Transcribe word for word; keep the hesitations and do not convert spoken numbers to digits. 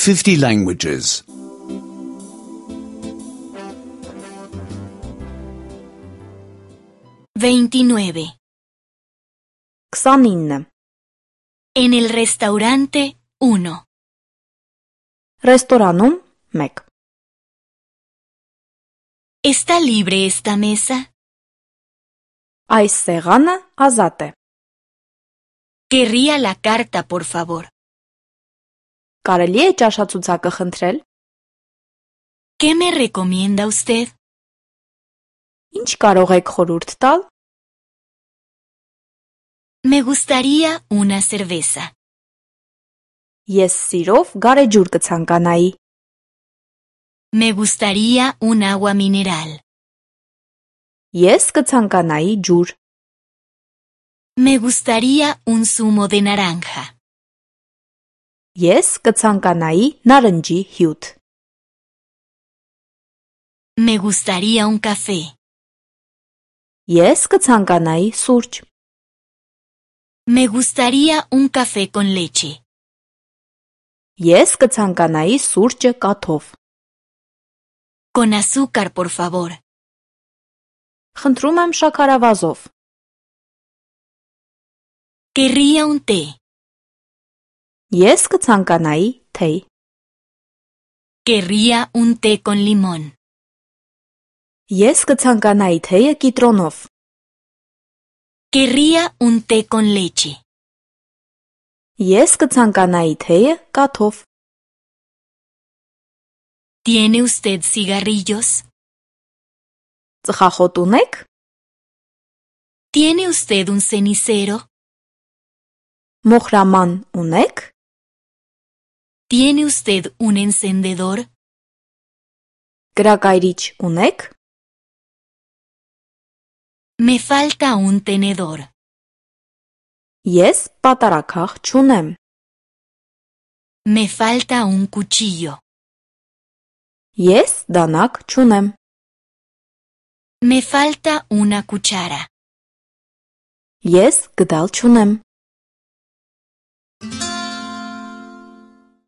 fifty languages. veintinueve. քսանինը. En el restaurante uno. Ռեստորանում մեկ. ¿Está libre esta mesa? Այս սեղանը ազատ է. Querría la carta, por favor. Կարելի է ճաշացուցակը խնդրել? ¿Qué me recomienda usted? Ինչ կարող եք խորհուրդ տալ? Me gustaría una cerveza. Ես սիրով գարեջուր կցանկանայի. Me gustaría un agua mineral. Ես կցանկանայի ջուր. Me gustaría un zumo de naranja. Ես կցանկանայի նարնջի հյութ. Me gustaría un café. Ես կցանկանայի սուրճ. Me gustaría un café con leche. Ես կցանկանայի սուրճը կաթով. Con azúcar, por favor. Խնդրում եմ շաքարավազով. Querría un té. Ես կցանկանայի թեյ. Querría un té con limón. Ես կցանկանայի թեյը կիտրոնով. Querría un té con leche. Ես կցանկանայի թեյը կաթով. ¿Tiene usted cigarrillos? Ծխախոտ ունեք? ¿Tiene usted un cenicero? Մոխրաման ունեք? ¿Tiene usted un encendedor? Գրակայրիչ ունեք? Me falta un tenedor. Ես պատարակախ չունեմ. Me falta un cuchillo. Ես դանակ չունեմ. Me falta una cuchara. Ես գդալ չունեմ.